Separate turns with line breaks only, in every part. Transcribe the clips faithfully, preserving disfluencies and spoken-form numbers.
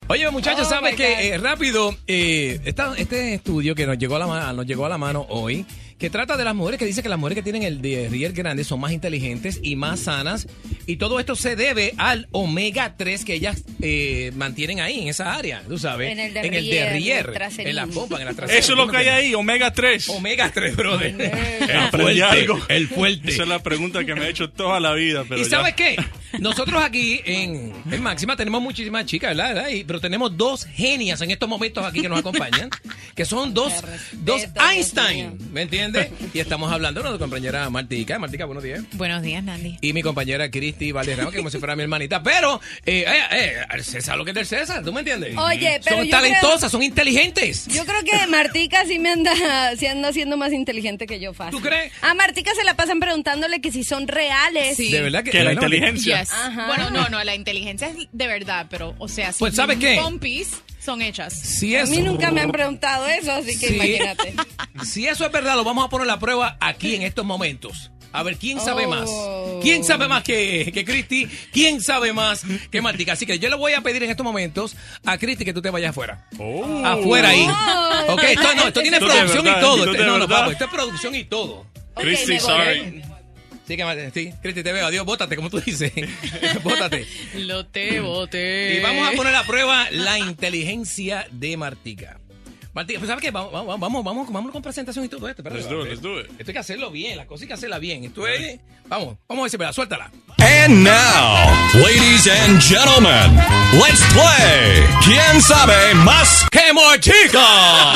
Oye, muchachos,
Oh,
¿sabes
my
qué?
God.
Eh, rápido, eh, esta- este estudio que nos llegó, a la, ma- nos llegó a la mano hoy, que trata de las mujeres, que dice que las mujeres que tienen el derrier grande son más inteligentes y más sanas, y todo esto se debe al omega tres que ellas eh, mantienen ahí, en esa área, tú sabes.
En el
en el
derrier,
derrier,
el traserín.
en la pompa, en la trasera.
Eso es lo que hay ahí, omega tres.
Omega tres, brother. El
Aprendí
fuerte,
algo.
el fuerte.
Esa es la pregunta que me he hecho toda la vida. Pero
¿Y
ya.
sabes qué? Nosotros aquí en, en Máxima tenemos muchísimas chicas, ¿verdad? ¿verdad? Y- pero tenemos dos genias en estos momentos aquí que nos acompañan, que son dos,
Qué respeto,
dos
Dios
Einstein,
mío.
¿me entiendes? Y estamos hablando de nuestra compañera Martica. Martica, buenos días.
Buenos días, Nandy.
Y mi compañera Cristi Valderrama, que como si fuera mi hermanita. Pero, eh, eh, eh, el César lo que es del César, ¿tú me entiendes?
Oye, pero
Son
yo
talentosas,
creo-
son inteligentes.
Yo creo que Martica sí me anda, sí anda siendo más inteligente que yo fácil.
¿Tú crees?
A Martica se la pasan preguntándole que si son reales.
Sí.
De verdad que...
Que
de
la
verdad,
inteligencia.
Yes.
Ajá.
Bueno, no, no, la inteligencia es de verdad, pero, o sea, si
Pues, ¿sabes qué?
pompis son hechas.
Si
A
eso,
mí nunca me han preguntado eso, así que
Sí.
imagínate.
si eso es verdad, lo vamos a poner a la prueba aquí en estos momentos. A ver, ¿quién sabe
Oh.
más? ¿Quién sabe más que, que Cristi? ¿Quién sabe más que Martica? Así que yo le voy a pedir en estos momentos a Cristi que tú te vayas afuera.
Oh.
Afuera ahí.
Oh.
Ok, esto, no, esto tiene
Esto de
producción
verdad,
y todo.
esto
Este-
de
no, no,
verdad.
papo, esto es producción y todo.
Ok,
Cristi,
me voy.
sorry.
Sí, que, sí, Cristi, te veo. Adiós, bótate, como tú dices. Bótate.
Lo te boté.
Y vamos a poner a prueba la inteligencia de Martica. Martica, pues ¿sabes qué? Vamos, vamos, vamos, vamos, vamos con presentación y todo esto. Espérate,
Let's do it,
espérate.
let's do it.
Esto hay que hacerlo bien, las cosas hay que hacerlas bien. Esto es... Vamos, vamos a ver si es verdad, suéltala.
And now, ladies and gentlemen, let's play ¿Quién sabe más?
¡Qué Martica!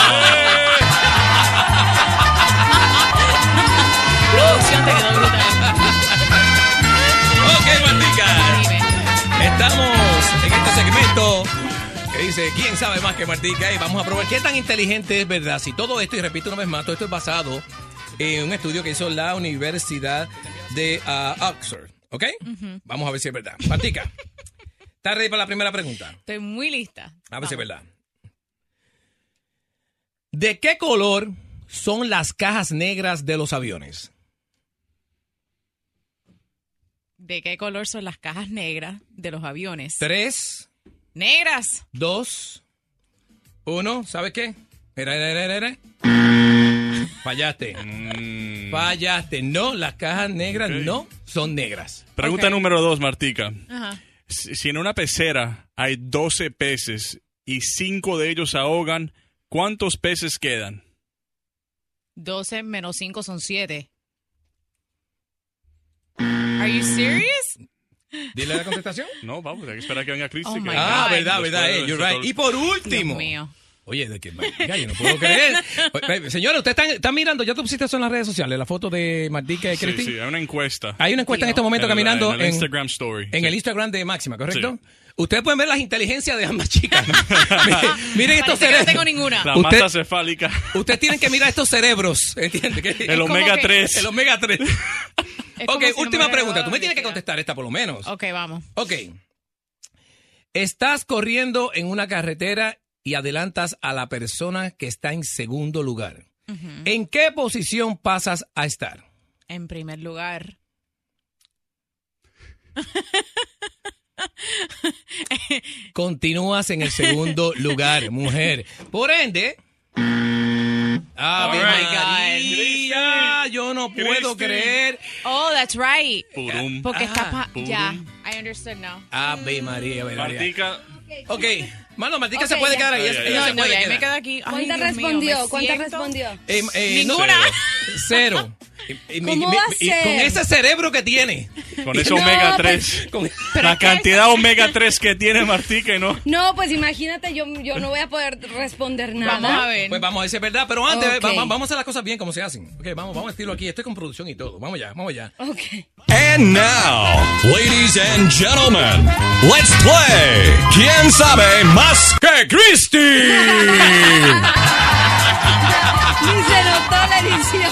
Producción te quedó brutal.
Ok, Martica.
Dime.
Estamos en este segmento que dice ¿Quién sabe más que Martica? Y vamos a probar qué tan inteligente es verdad. Si todo esto, y repito una vez más, todo esto es basado en un estudio que hizo la Universidad de uh, Oxford. ¿Ok? Vamos a ver si es verdad. Martica, ¿estás ready para la primera pregunta?
Estoy muy lista.
A ver si es verdad. ¿De qué color son las cajas negras de los aviones?
¿De qué color son las cajas negras de los aviones?
Tres,
Negras.
dos, uno. ¿Sabes qué? Mira, mira, mira, mira. Fallaste.
Mm.
Fallaste. No, las cajas negras
Ok.
no son negras.
Pregunta
Ok.
número dos, Martica.
Ajá.
Si si en una pecera hay doce peces y cinco de ellos se ahogan, ¿cuántos peces quedan?
doce menos cinco son siete. Are you serious?
Dile la contestación.
No, vamos, hay que esperar a que venga Cristi.
Oh,
que-
my
Ah,
God.
verdad, verdad.
Después
eh,
de
you're
eso
right.
todo-
Y por último.
Dios mío.
Oye, de que Martica, yo no puedo creer. Oye, señores, ustedes están, están mirando, ya tú pusiste eso en las redes sociales, la foto de Martica y
Sí,
Cristi.
sí, hay una encuesta.
Hay una encuesta en este momento
En el-
caminando
en el Instagram Story.
en
Sí.
el Instagram de Máxima, ¿correcto?
Sí.
Ustedes pueden ver las inteligencias de ambas chicas. Miren, miren estos
Parece que no
cerebros.
tengo ninguna.
La
Usted-
masa cefálica.
Ustedes tienen que mirar estos cerebros, ¿entiendes? Que-
El
como
omega
que-
tres.
El omega tres.
Es como
Ok,
si no me
última
hubiera
pregunta.
graduado
Tú
de
me tienes que
universidad.
contestar esta por lo menos.
Ok, vamos.
Ok. Estás corriendo en una carretera y adelantas a la persona que está en segundo lugar. ¿En qué posición pasas a estar?
En primer lugar.
Continúas en el segundo lugar, mujer. Por ende... ¡Ave
Oh my God.
María! Yo no puedo
Cristi.
creer.
Oh, that's right.
Purum.
Porque
Ah,
escapa.
purum.
Ya, I understood now.
Ave María, Ave María.
Martica,
Ok, mano, Martica
Ok,
se puede
ya.
quedar ahí.
Ya,
ella-
ya,
ella
ya.
se
No, no,
puede
ya
quedar.
me quedo aquí. Ay,
¿Cuántas
Dios mío,
respondió?
me
¿Cuántas
siento-
respondió?
Eh, eh, no-
Ninguna.
Cero. Y- y-
¿Cómo
y-
va a
y-
ser?
con ese cerebro que tiene.
con ese
No,
omega
pues-
tres.
Con-
La
es que
cantidad de omega tres que tiene Martica y no.
No, pues imagínate, yo, yo no voy a poder responder nada.
Vamos a ver.
Pues vamos a ver si es verdad, pero antes
Ok.
va- va- vamos a hacer las cosas bien como se hacen. Ok, vamos, vamos a estilo aquí. Estoy con producción y todo. Vamos ya, vamos ya.
Ok.
And now, ladies and gentlemen, let's play ¿Quién sabe más que Cristi?
Ni se notó la edición.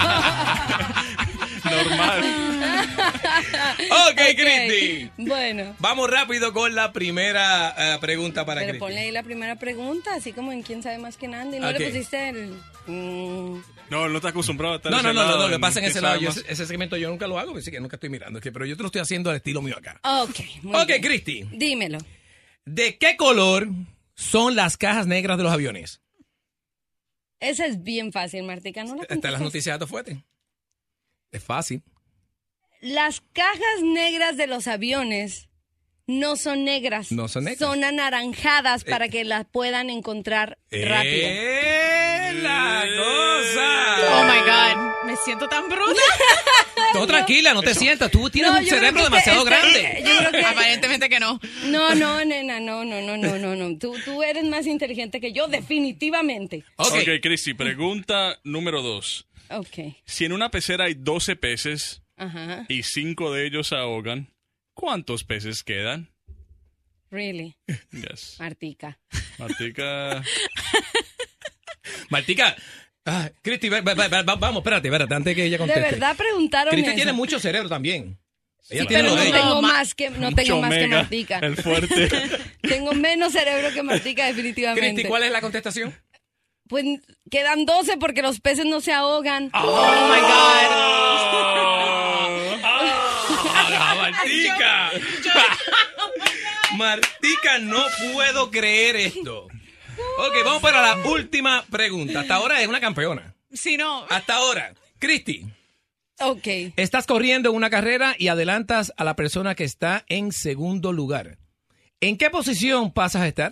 Normal.
Ok, Cristi.
Bueno.
Vamos rápido con la primera eh, pregunta para
Pero
Cristi.
ponle ahí la primera pregunta, así como en quién sabe más que Nandy. ¿No
Ok.
le pusiste el...? mm,
No, no está acostumbrado a estar
No,
ese
no, no, no,
lado
no, lo que
en
pasa en ese
¿Quién
lado,
sabe
yo,
más?
ese, ese segmento yo nunca lo hago, así que nunca estoy mirando, es que- pero yo te lo estoy haciendo al estilo mío acá.
Ok, muy
Ok,
bien.
Cristi,
Dímelo.
¿De qué color son las cajas negras de los aviones?
Esa es bien fácil, Martica. ¿No la
Están las
contestas?
noticias de tu fuerte. Es fácil.
Las cajas negras de los aviones no son negras.
No son negras.
Son anaranjadas para
Eh.
que las puedan encontrar rápido.
¡Eh, la cosa!
Oh my God, me siento tan bruta.
Tú tranquila, no te sientas. Tú tienes
No,
un
yo creo
cerebro
que
demasiado
este-
grande.
este- yo creo que-
Aparentemente que no.
No, no, nena, no, no, no, no, no, no. Tú, tú eres más inteligente que yo, definitivamente.
Ok.
Ok, Cristi, pregunta número dos.
Ok,
Si en una pecera hay doce peces
ajá,
y cinco de ellos se ahogan, ¿cuántos peces quedan?
really,
Yes.
Martica.
Martica.
Martica. Ah, Cristi, ve- ve- ve- ve- vamos, espérate, espérate, antes que ella
De
conteste.
verdad preguntaron
Cristi
eso.
tiene mucho cerebro también. Ella
Sí,
tiene
pero
lo
no
de ella.
tengo
No, ma-
más que no tengo
Mucho
más que
omega,
Martica.
el fuerte.
Tengo menos cerebro que Martica, definitivamente.
Cristi, ¿cuál es la contestación?
Pues quedan doce porque los peces no se ahogan.
Oh my God.
¡Ah, Martica! Martica, no puedo creer esto. Ok, vamos para la última pregunta. Hasta ahora es una campeona.
Si no,
Hasta ahora. Cristi,
Ok.
estás corriendo en una carrera y adelantas a la persona que está en segundo lugar. ¿En qué posición pasas a estar?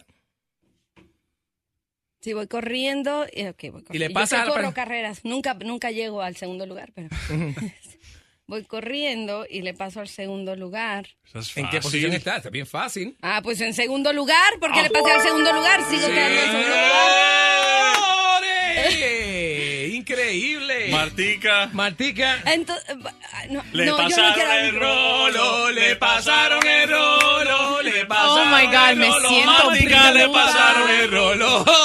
Si voy corriendo, eh, ok, voy corriendo.
Y le
Yo
pasa
que
a la
corro
per-
carreras. Nunca, nunca llego al segundo lugar, pero voy corriendo y le paso al segundo lugar.
Eso es
¿En qué
fácil.
posición estás? Está bien fácil.
Ah, pues en segundo lugar, porque le pasé al segundo lugar. Sigo quedando en segundo lugar.
¡Señores! ¡Increíble!
Martica.
Martica.
Entonces, no,
Le
no, yo no
pasaron
quiero
el
Rolo, le pasaron el rolo, le pasaron
Oh my God,
el
me
rolo.
siento
Martica, le
bruta.
pasaron el rolo.